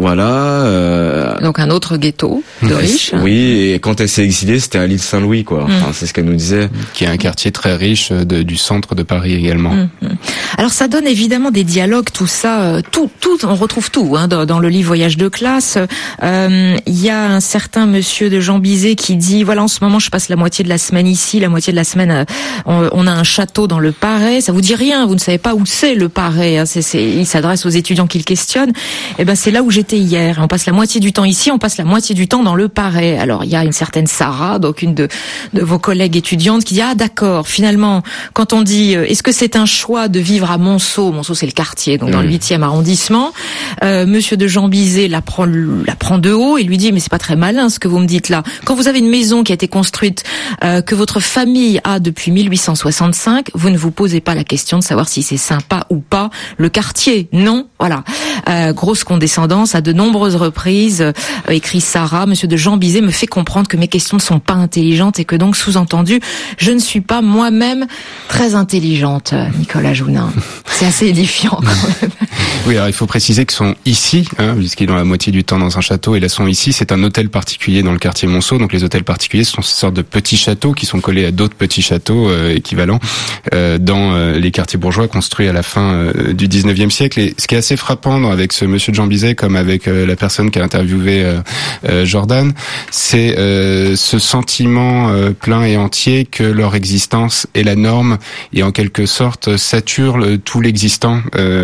Voilà. Donc un autre ghetto de riches. Oui, et quand elle s'est exilée, c'était à l'île Saint-Louis, quoi. Enfin, c'est ce qu'elle nous disait. Qui est un quartier très riche du centre de Paris également. Alors ça donne évidemment des dialogues, tout ça, tout, on retrouve tout dans le livre Voyage de classe. Il y a un certain monsieur de Jean Bizet qui dit, voilà, en ce moment je passe la moitié de la semaine ici, la moitié de la semaine on a un château dans le Parais. Ça vous dit rien, vous ne savez pas où c'est le Parais. Il s'adresse aux étudiants qu'il questionne. Eh ben c'est là où j'étais hier. On passe la moitié du temps ici, on passe la moitié du temps dans le Parais. Alors il y a une certaine Sarah, donc une de vos collègues étudiantes, qui dit d'accord. Finalement, quand on dit est-ce que c'est un choix de vivre à Monceau c'est le quartier, donc dans le 8e arrondissement. Monsieur de Jean Bizet la prend de haut et lui dit mais c'est pas très malin ce que vous me dites là. Quand vous avez une maison qui a été construite que votre famille a depuis 1865, vous ne vous posez pas la question de savoir si c'est sympa ou pas le quartier. Non, voilà. Grosse condescendance à de nombreuses reprises, écrit Sarah. Monsieur de Jean Bizet me fait comprendre que mes questions ne sont pas intelligentes et que donc, sous-entendu, je ne suis pas moi-même très intelligente, Nicolas Jounin. C'est assez édifiant quand même. Oui, alors il faut préciser qu'ils sont ici, puisqu'ils ont la moitié du temps dans un château, et là sont ici. C'est un hôtel particulier dans le quartier Monceau. Donc les hôtels particuliers, ce sont ces sortes de petits châteaux qui sont collés à d'autres petits châteaux équivalents dans les quartiers bourgeois construits à la fin du 19e siècle. Et ce qui est assez frappant avec ce monsieur de Jean Bizet, comme avec la personne qui a interviewé Jordan, c'est ce sentiment plein et entier que leur existence est la norme et en quelque sorte sature tout l'existant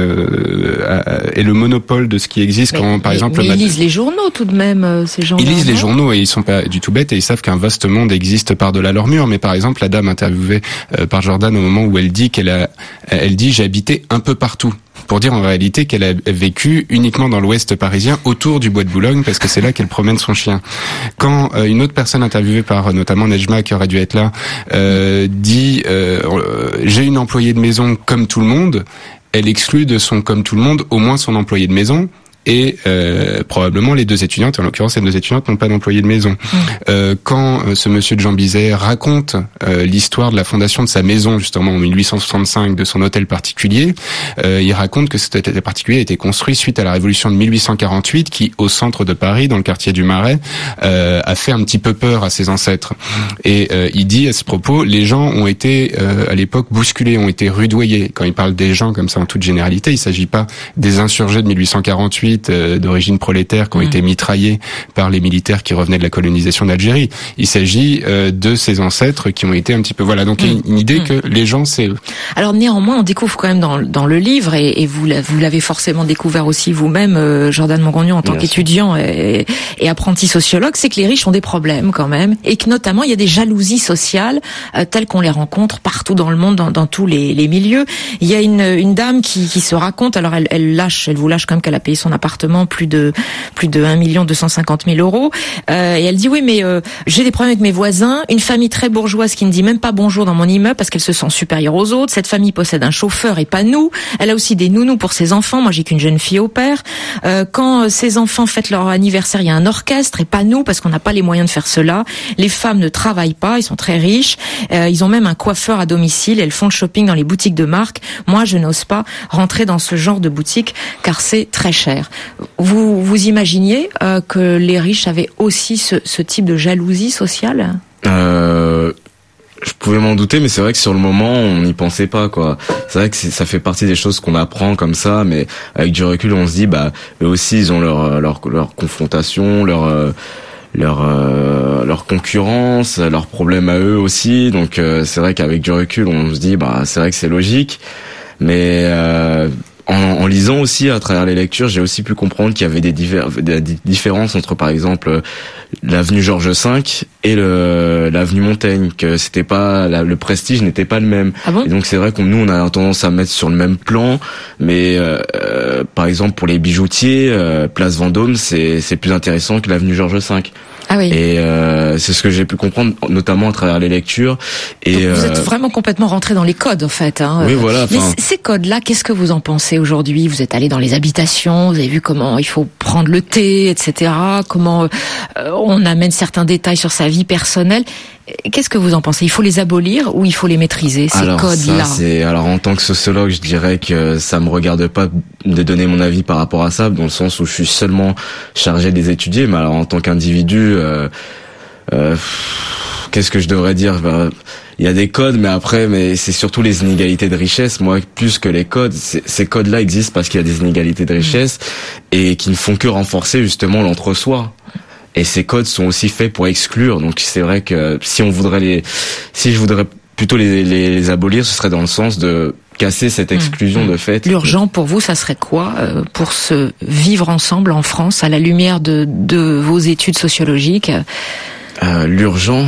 et le monopole de ce qui existe. Par exemple, ils lisent les journaux tout de même, ces gens-là. Ils lisent les journaux et ils sont pas du tout bêtes et ils savent qu'un vaste monde existe par-delà leur mur. Mais par exemple, la dame interviewée par Jordan au moment où elle dit elle dit j'ai habité un peu partout. Pour dire en réalité qu'elle a vécu uniquement dans l'ouest parisien, autour du bois de Boulogne, parce que c'est là qu'elle promène son chien. Quand une autre personne interviewée par notamment Nejma, qui aurait dû être là, dit j'ai une employée de maison comme tout le monde, elle exclut de son comme tout le monde au moins son employé de maison. Et probablement les deux étudiantes, en l'occurrence ces deux étudiantes n'ont pas d'employé de maison. Quand ce monsieur de Jean Bizet raconte l'histoire de la fondation de sa maison justement en 1865, de son hôtel particulier, il raconte que cet hôtel particulier a été construit suite à la révolution de 1848 qui, au centre de Paris, dans le quartier du Marais, a fait un petit peu peur à ses ancêtres. Et il dit à ce propos, les gens ont été à l'époque bousculés, ont été rudoyés. Quand il parle des gens comme ça en toute généralité, il s'agit pas des insurgés de 1848 d'origine prolétaire qui ont été mitraillés par les militaires qui revenaient de la colonisation d'Algérie. Il s'agit de ces ancêtres qui ont été un petit peu... Voilà, donc une idée que les gens, c'est eux. Alors néanmoins, on découvre quand même dans le livre, et vous l'avez forcément découvert aussi vous-même, Jordan Mangognon, en tant qu'étudiant et apprenti sociologue, c'est que les riches ont des problèmes quand même, et que notamment il y a des jalousies sociales telles qu'on les rencontre partout dans le monde, dans tous les milieux. Il y a une dame qui se raconte, alors elle vous lâche quand même qu'elle a payé son appartement plus de 1 250 000 euros, et elle dit oui mais j'ai des problèmes avec mes voisins, une famille très bourgeoise qui ne dit même pas bonjour dans mon immeuble parce qu'elle se sent supérieure aux autres, cette famille possède un chauffeur et pas nous, elle a aussi des nounous pour ses enfants, moi j'ai qu'une jeune fille au père, quand ses enfants fêtent leur anniversaire il y a un orchestre et pas nous parce qu'on n'a pas les moyens de faire cela, les femmes ne travaillent pas, ils sont très riches, ils ont même un coiffeur à domicile, elles font le shopping dans les boutiques de marque, moi je n'ose pas rentrer dans ce genre de boutique car c'est très cher. Vous imaginiez que les riches avaient aussi ce type de jalousie sociale ? Je pouvais m'en douter, mais c'est vrai que sur le moment, on n'y pensait pas, quoi. C'est vrai que ça fait partie des choses qu'on apprend comme ça, mais avec du recul, on se dit, bah, eux aussi, ils ont leur confrontation, leur concurrence, leurs problèmes à eux aussi. Donc, c'est vrai qu'avec du recul, on se dit, bah, c'est vrai que c'est logique, mais en lisant aussi à travers les lectures, j'ai aussi pu comprendre qu'il y avait des différences entre, par exemple, l'avenue Georges V et l'avenue Montaigne, que c'était pas le prestige n'était pas le même. Ah bon ? Et donc c'est vrai que nous on a tendance à mettre sur le même plan, mais par exemple pour les bijoutiers, place Vendôme, c'est plus intéressant que l'avenue Georges V. Ah oui. Et c'est ce que j'ai pu comprendre, notamment à travers les lectures. Et vous êtes vraiment complètement rentré dans les codes, en fait. Hein. Oui, voilà. Mais ces codes-là, qu'est-ce que vous en pensez aujourd'hui? Vous êtes allé dans les habitations, vous avez vu comment il faut prendre le thé, etc. Comment on amène certains détails sur sa vie personnelle. Qu'est-ce que vous en pensez? Il faut les abolir ou il faut les maîtriser, ces codes-là? Alors, en tant que sociologue, je dirais que ça me regarde pas de donner mon avis par rapport à ça, dans le sens où je suis seulement chargé de les étudier. Mais alors, en tant qu'individu, qu'est-ce que je devrais dire? Il y a des codes, mais c'est surtout les inégalités de richesse. Moi, plus que les codes, ces codes-là existent parce qu'il y a des inégalités de richesse et qui ne font que renforcer justement l'entre-soi. Et ces codes sont aussi faits pour exclure. Donc c'est vrai que si je voudrais plutôt les abolir, ce serait dans le sens de casser cette exclusion de fait. L'urgent pour vous, ça serait quoi pour se vivre ensemble en France à la lumière de vos études sociologiques? L'urgent,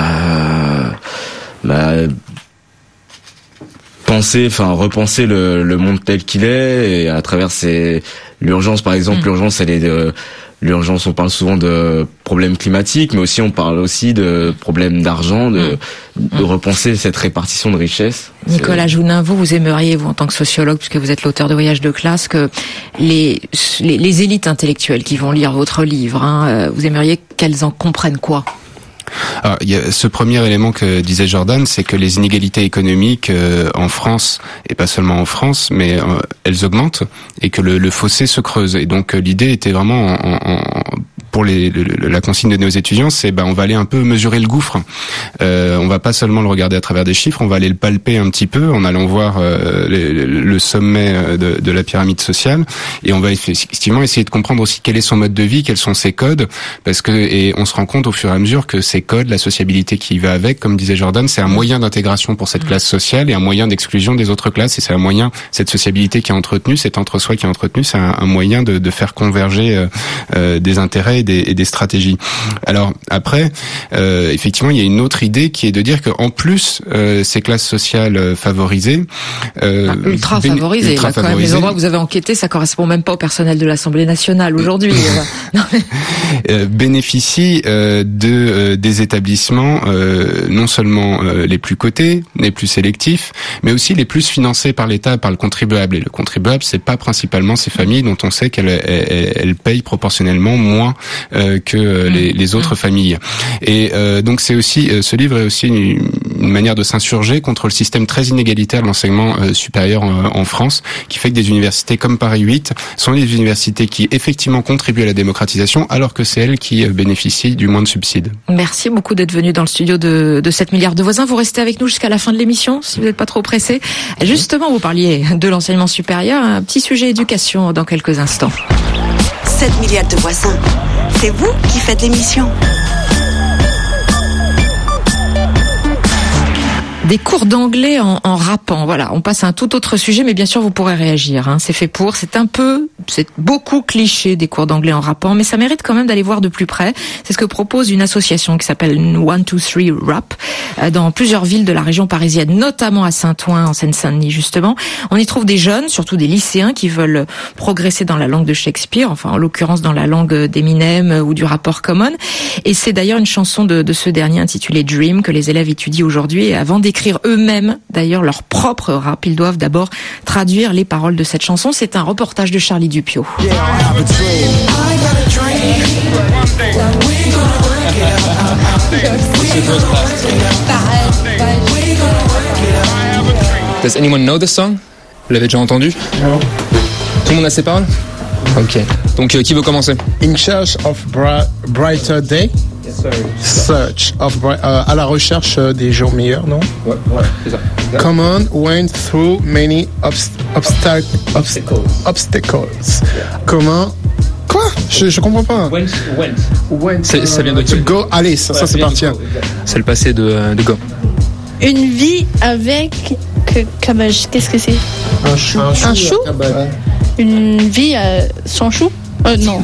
repenser le monde tel qu'il est, et à travers l'urgence, par exemple, l'urgence, on parle souvent de problèmes climatiques, mais aussi on parle aussi de problèmes d'argent, de repenser cette répartition de richesse. Nicolas Jounin, vous aimeriez, vous en tant que sociologue, puisque vous êtes l'auteur de Voyage de classe, que les élites intellectuelles qui vont lire votre livre, vous aimeriez qu'elles en comprennent quoi? Alors, il y a ce premier élément que disait Jordan, c'est que les inégalités économiques en France, et pas seulement en France, mais elles augmentent, et que le fossé se creuse. Et donc l'idée était vraiment pour la consigne de nos étudiants, c'est on va aller un peu mesurer le gouffre. On va pas seulement le regarder à travers des chiffres, on va aller le palper un petit peu en allant voir le sommet de la pyramide sociale, et on va effectivement essayer de comprendre aussi quel est son mode de vie, quels sont ses codes, et on se rend compte au fur et à mesure que ces codes, la sociabilité qui va avec, comme disait Jordan, c'est un moyen d'intégration pour cette classe sociale et un moyen d'exclusion des autres classes, et c'est un moyen, cette sociabilité qui est entretenue, cet entre-soi qui est entretenu, c'est un moyen de faire converger des intérêts et des stratégies. Alors après, effectivement, il y a une autre idée qui est de dire qu'en plus ces classes sociales favorisées, ultra favorisées, quand même, les endroits que vous avez enquêtés, ça correspond même pas au personnel de l'Assemblée nationale aujourd'hui. Bénéficient des établissements non seulement les plus cotés, les plus sélectifs, mais aussi les plus financés par l'État, par le contribuable. Et le contribuable, c'est pas principalement ces familles dont on sait qu'elles payent proportionnellement moins que les autres familles. Et donc c'est aussi, ce livre est aussi une manière de s'insurger contre le système très inégalitaire de l'enseignement supérieur en France, qui fait que des universités comme Paris 8 sont des universités qui effectivement contribuent à la démocratisation, alors que c'est elles qui bénéficient du moins de subsides. Merci beaucoup d'être venu dans le studio de 7 milliards de voisins. Vous restez avec nous jusqu'à la fin de l'émission, si vous n'êtes pas trop pressé. Justement, vous parliez de l'enseignement supérieur, un petit sujet éducation dans quelques instants. 7 milliards de voisins, c'est vous qui faites l'émission. Des cours d'anglais en rappant. Voilà, on passe à un tout autre sujet, mais bien sûr vous pourrez réagir. C'est fait pour. C'est beaucoup cliché des cours d'anglais en rappant, mais ça mérite quand même d'aller voir de plus près. C'est ce que propose une association qui s'appelle 1-2-3 Rap dans plusieurs villes de la région parisienne, notamment à Saint-Ouen, en Seine-Saint-Denis justement. On y trouve des jeunes, surtout des lycéens, qui veulent progresser dans la langue de Shakespeare, enfin en l'occurrence dans la langue d'Eminem ou du rappeur Common. Et c'est d'ailleurs une chanson de ce dernier intitulée Dream que les élèves étudient aujourd'hui. Et avant d'écrire eux-mêmes d'ailleurs leur propre rap, ils doivent d'abord traduire les paroles de cette chanson. C'est un reportage de Charlie Dupio. Does anyone know this song? Vous l'avez déjà entendu? Non. Tout le monde a ses paroles? Ok. Donc qui veut commencer? In search of brighter day. Search of à la recherche des jours meilleurs, non? Ouais, c'est ça. Common went through many obstacles. Comment? Quoi? Je comprends pas. Went. Ça vient de to go. Allez, ça c'est parti. C'est le passé de go. Une vie avec cabbage. Qu'est-ce que c'est? Un chou. Une vie sans chou? Non.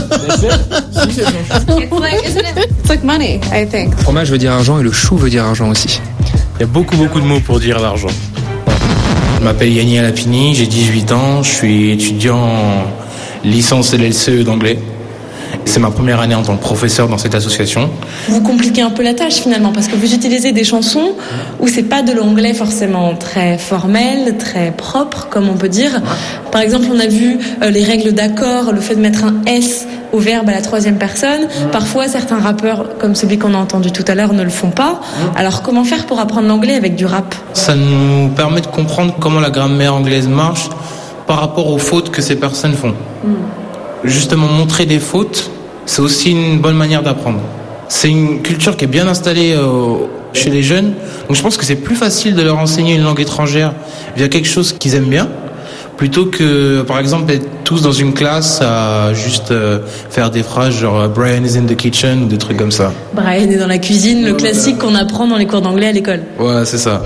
It's like money, I think. Fromage veut dire argent et le chou veut dire argent aussi. Il y a beaucoup de mots pour dire l'argent. Je m'appelle Yanni Alapini, j'ai 18 ans, je suis étudiant en licence LLCE d'anglais. C'est ma première année en tant que professeur dans cette association. Vous compliquez un peu la tâche finalement parce que vous utilisez des chansons où c'est pas de l'anglais forcément très formel, très propre comme on peut dire. Par exemple, on a vu les règles d'accord, le fait de mettre un S au verbe à la troisième personne. Parfois, certains rappeurs, comme celui qu'on a entendu tout à l'heure, ne le font pas. Alors, comment faire pour apprendre l'anglais avec du rap ? Ça nous permet de comprendre comment la grammaire anglaise marche par rapport aux fautes que ces personnes font. Justement, montrer des fautes, c'est aussi une bonne manière d'apprendre. C'est une culture qui est bien installée chez les jeunes. Donc je pense que c'est plus facile de leur enseigner une langue étrangère via quelque chose qu'ils aiment bien, plutôt que, par exemple, être tous dans une classe à juste faire des phrases genre « Brian is in the kitchen » ou des trucs comme ça. Brian est dans la cuisine, le classique qu'on apprend dans les cours d'anglais à l'école. Ouais, c'est ça.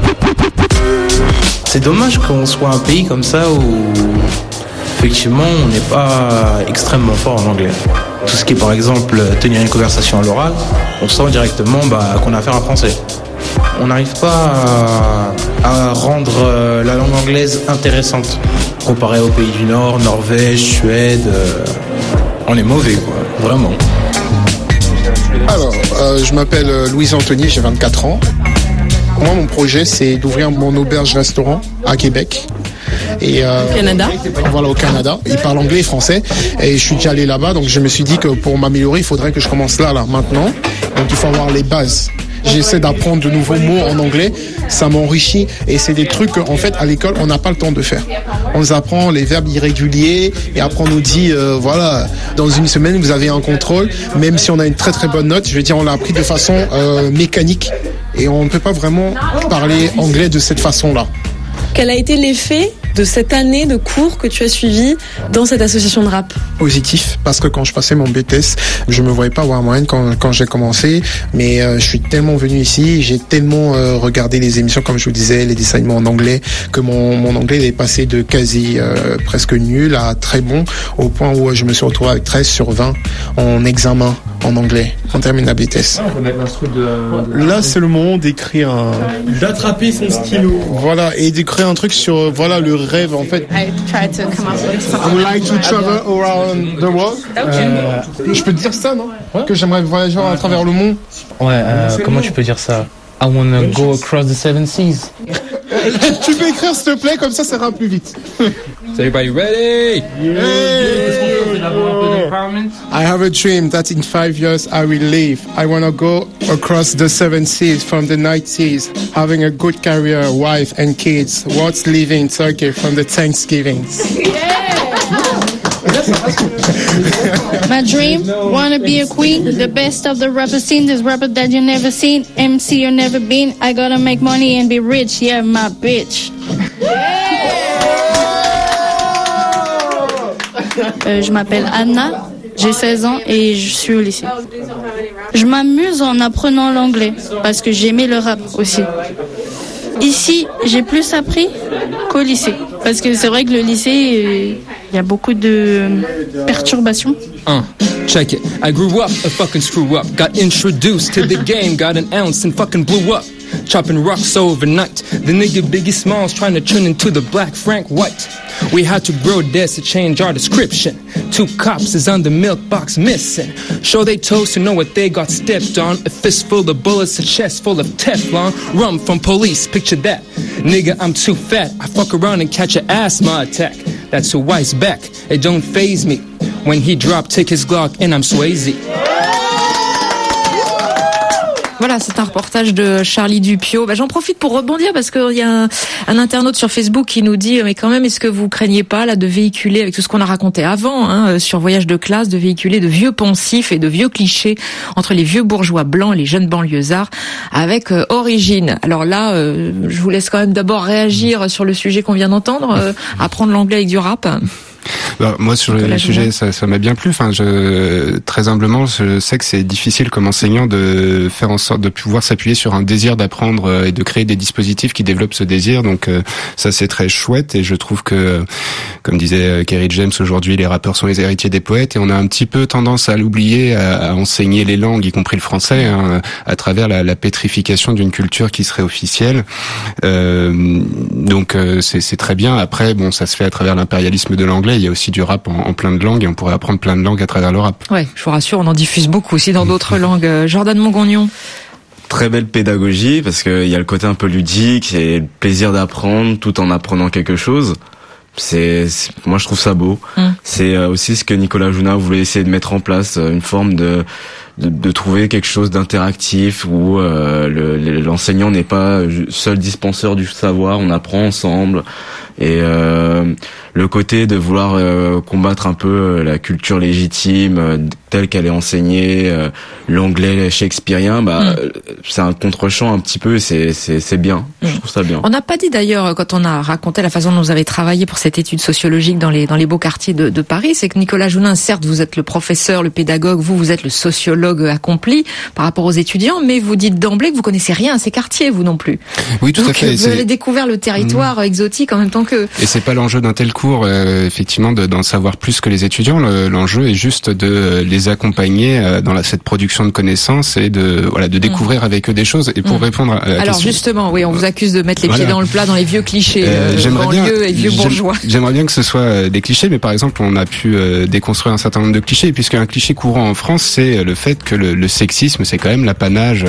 C'est dommage qu'on soit un pays comme ça où, effectivement, on n'est pas extrêmement fort en anglais. Tout ce qui est, par exemple, tenir une conversation à l'oral, on sent directement qu'on a affaire à français. On n'arrive pas à rendre la langue anglaise intéressante. Comparé aux pays du Nord, Norvège, Suède, on est mauvais, quoi, vraiment. Alors, je m'appelle Louise Anthony, j'ai 24 ans. Moi, mon projet, c'est d'ouvrir mon auberge-restaurant à Québec. Et au Canada. Voilà, au Canada. Ils parlent anglais et français. Et je suis déjà allé là-bas, donc je me suis dit que pour m'améliorer, il faudrait que je commence là, maintenant. Donc il faut avoir les bases. J'essaie d'apprendre de nouveaux mots en anglais, ça m'enrichit et c'est des trucs qu'en fait à l'école on n'a pas le temps de faire. On nous apprend les verbes irréguliers et après on nous dit voilà, dans une semaine vous avez un contrôle, même si on a une très très bonne note, je veux dire on l'a appris de façon mécanique et on ne peut pas vraiment parler anglais de cette façon-là. Quel a été l'effet de cette année de cours que tu as suivi dans cette association de rap? Positif, parce que quand je passais mon BTS, je me voyais pas voir moyenne quand j'ai commencé, mais je suis tellement venu ici, j'ai tellement regardé les émissions, comme je vous disais, les dessins animés en anglais, que mon anglais est passé de quasi presque nul à très bon, au point où je me suis retrouvé avec 13 sur 20 en examen en anglais, en termine la BTS. Là, c'est le moment d'écrire d'attraper son stylo. Voilà, et d'écrire un truc sur, voilà, le rêve, en fait. I tried to come up with something. I would like to travel around the world. Je peux te dire ça, non? Que j'aimerais voyager à travers le monde. Ouais, comment tu peux dire ça? I wanna go across the 7 seas. Tu peux écrire, s'il te plaît, comme ça ira plus vite. Is everybody ready? I have a dream that in 5 years I will leave. I want to go across the 7 seas from the 9 seas, having a good career, wife and kids, what's living in Turkey from the Thanksgiving. My dream, wanna be a queen, the best of the rapper scene, this rapper that you never seen, MC you never been, I gotta make money and be rich, yeah, my bitch. Je m'appelle Anna, j'ai 16 ans et je suis au lycée. Je m'amuse en apprenant l'anglais parce que j'aimais le rap aussi. Ici, j'ai plus appris qu'au lycée parce que c'est vrai que le lycée, il y a beaucoup de perturbations. Check it. I grew up a fucking screw up. Got introduced to the game, got an ounce and fucking blew up. Chopping rocks overnight. The nigga Biggie Smalls trying to turn into the Black Frank White. We had to grow this to change our description. 2 cops is on the milk box missing. Show they toes to know what they got stepped on. A fist full of bullets, a chest full of Teflon. Rum from police, picture that. Nigga, I'm too fat. I fuck around and catch an asthma attack. That's who White's back. It don't faze me. When he dropped, take his Glock and I'm Swayze. Voilà, c'est un reportage de Charlie Dupio. J'en profite pour rebondir parce qu'il y a un internaute sur Facebook qui nous dit mais quand même, est-ce que vous craignez pas là de véhiculer, avec tout ce qu'on a raconté avant sur Voyage de classe, de véhiculer de vieux poncifs et de vieux clichés entre les vieux bourgeois blancs et les jeunes banlieusards avec origine. Alors là, je vous laisse quand même d'abord réagir sur le sujet qu'on vient d'entendre, apprendre l'anglais avec du rap. Alors, moi, sur le sujet, ça m'a bien plu. Enfin, très humblement, je sais que c'est difficile comme enseignant de faire en sorte de pouvoir s'appuyer sur un désir d'apprendre et de créer des dispositifs qui développent ce désir. Donc, ça, c'est très chouette. Et je trouve que, comme disait Kerry James, aujourd'hui, les rappeurs sont les héritiers des poètes. Et on a un petit peu tendance à l'oublier, à enseigner les langues, y compris le français, à travers la pétrification d'une culture qui serait officielle. Donc, c'est très bien. Après, bon, ça se fait à travers l'impérialisme de l'anglais. l'anglais, il y a aussi du rap en plein de langues et on pourrait apprendre plein de langues à travers le rap. Ouais, je vous rassure, on en diffuse beaucoup aussi dans d'autres langues. Jordan Mongognon. Très belle pédagogie parce que il y a le côté un peu ludique et le plaisir d'apprendre tout en apprenant quelque chose. Moi je trouve ça beau. C'est aussi ce que Nicolas Jounin voulait essayer de mettre en place, une forme de trouver quelque chose d'interactif où l'enseignant n'est pas seul dispenseur du savoir, on apprend ensemble. Et le côté de vouloir combattre un peu la culture légitime telle qu'elle est enseignée, l'anglais shakespearien, c'est un contre-champ un petit peu, c'est bien. Je trouve ça bien. On n'a pas dit d'ailleurs, quand on a raconté la façon dont vous avez travaillé pour cette étude sociologique dans les beaux quartiers de Paris, c'est que Nicolas Jounin, certes, vous êtes le professeur, le pédagogue, vous êtes le sociologue accompli par rapport aux étudiants, mais vous dites d'emblée que vous connaissez rien à ces quartiers, vous non plus. Oui, tout à fait. Vous avez découvert le territoire exotique en même temps que... Et c'est pas l'enjeu d'un tel cours, effectivement, d'en savoir plus que les étudiants. L'enjeu est juste de les accompagner dans cette production de connaissances et de découvrir avec eux des choses. Et pour répondre à la question... justement, oui, on vous accuse de mettre les pieds dans le plat dans les vieux clichés banlieues et vieux bourgeois. J'aimerais bien que ce soit des clichés, mais par exemple, on a pu déconstruire un certain nombre de clichés, puisque un cliché courant en France, c'est le fait que le sexisme, c'est quand même l'apanage,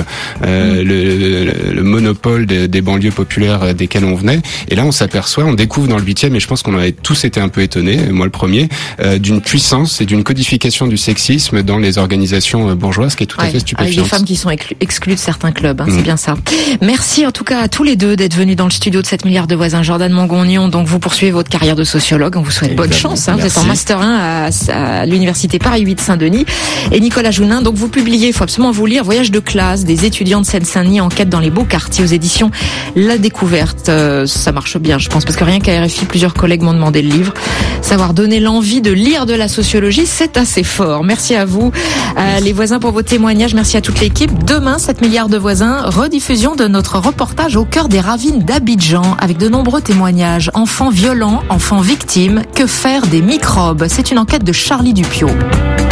le monopole des banlieues populaires desquelles on venait. Et là, on découvre dans le 8e, et je pense qu'on avait tous été un peu étonnés, moi le premier, d'une puissance et d'une codification du sexisme dans les organisations bourgeoises qui est tout à fait stupéfiante. Avec des femmes qui sont exclues de certains clubs, c'est bien ça. Merci en tout cas à tous les deux d'être venus dans le studio de 7 milliards de voisins. Jordan Mongognon, donc vous poursuivez votre carrière de sociologue, on vous souhaite bonne chance, vous êtes en Master 1 à l'Université Paris 8 Saint-Denis. Et Nicolas Jounin, donc vous publiez, il faut absolument vous lire, Voyage de classe des étudiants de Seine-Saint-Denis, enquête dans les beaux quartiers aux éditions La Découverte. Ça marche bien, je pense, parce que rien qu'à RFI, plusieurs collègues m'ont demandé le livre. Savoir donner l'envie de lire de la sociologie, c'est assez fort. Merci à vous, les voisins, pour vos témoignages. Merci à toute l'équipe. Demain, 7 milliards de voisins, rediffusion de notre reportage au cœur des ravines d'Abidjan, avec de nombreux témoignages. Enfants violents, enfants victimes, que faire des microbes? C'est une enquête de Charlie Dupiot.